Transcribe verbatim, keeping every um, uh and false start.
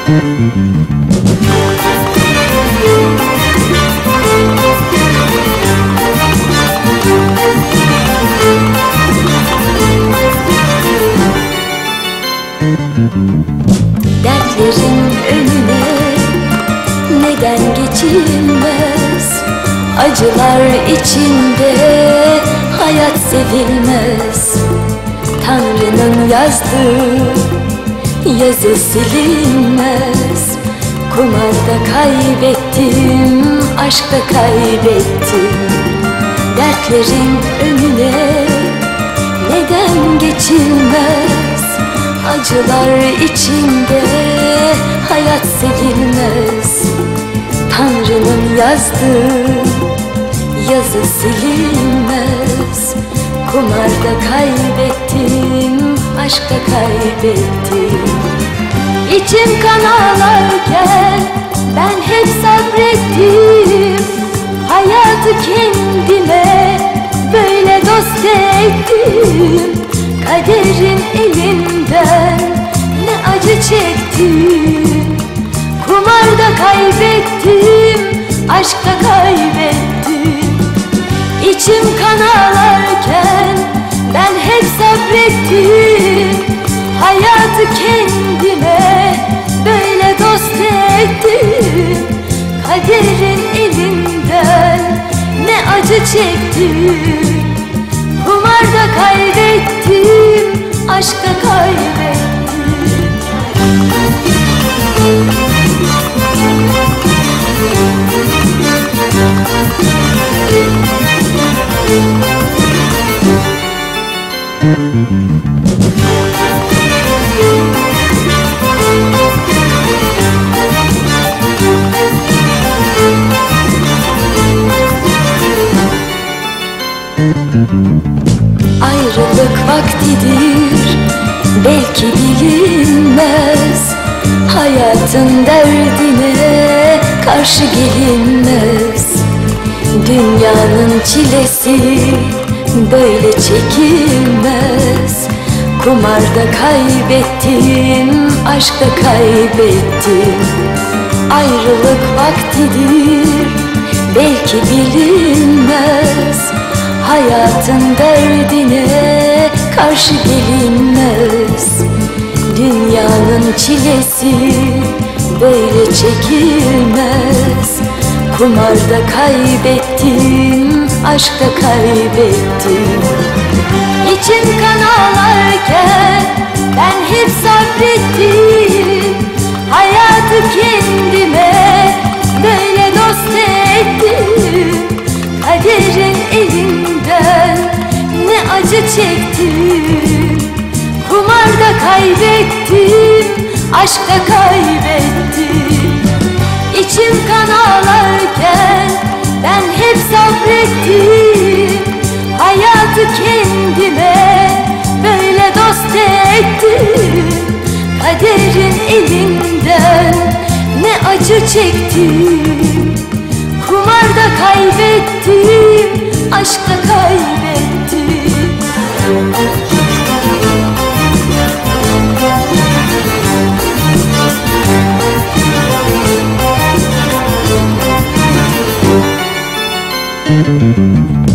Dertlerin önüne neden geçilmez? Acılar içinde hayat sevilmez. Tanrı'nın yazdığı yazı silinmez. Kumarda kaybettim, aşkta kaybettim. Dertlerin önüne neden geçilmez? Acılar içinde hayat sevilmez. Tanrı'nın yazdığı yazı silinmez. Kumarda kaybettim, aşkta kaybettim. İçim kan ağlarken ben hep sabrettim. Hayatı kendime böyle dost ettim. Kaderin elinden ne acı çektim. Kumarda kaybettim, aşkta kaybettim. İçim kan ağlarken ben hep sabrettim. Hayatı kendime böyle dost ettim. Kaderin elinden ne acı çektim. Kumarda kaybettim, aşkta kaybettim. Ayrılık vaktidir, belki bilinmez. Hayatın derdine karşı gelinmez. Dünyanın çilesi böyle çekilmez. Kumarda kaybettim, aşkta kaybettim. Ayrılık vaktidir, belki bilinmez. Hayatın derdine karşı gelinmez. Dünyanın çilesi böyle çekilmez. Kumarda kaybettim, aşkta kaybettim. İçim kan ağlarken ben hep sabrettim. Hayatı kendime böyle dost ettim. Kaderin elinden ne acı çektim. Kumarda kaybettim, aşkta kaybettim. İçim kan ağlarken ben hep sabrettim. Hayatı kendime böyle dost ettim. Kaderin elinden ne acı çektim. Kumarda kaybettim, aşkta kaybettim. Thank you.